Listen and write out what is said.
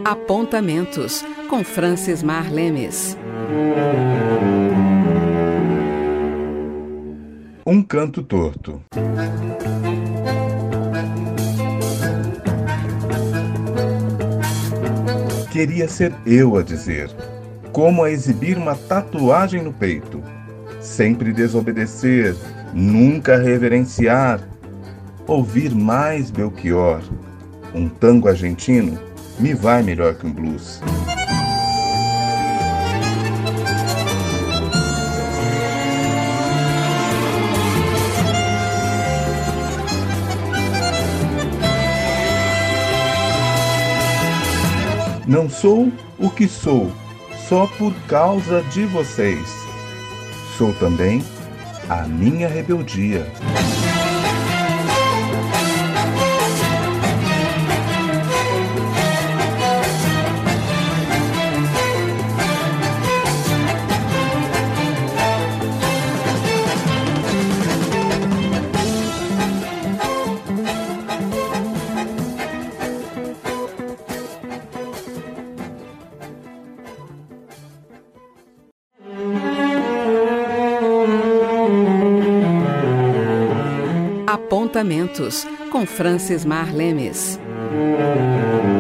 Apontamentos, com Francis Mar Lemes. Um canto torto. Queria ser eu a dizer, como a exibir uma tatuagem no peito. Sempre desobedecer, nunca reverenciar. Ouvir mais Belchior. Um tango argentino me vai melhor que um blues. Não sou o que sou, só por causa de vocês. Sou também a minha rebeldia. Apontamentos, com Francis Mar Lemes.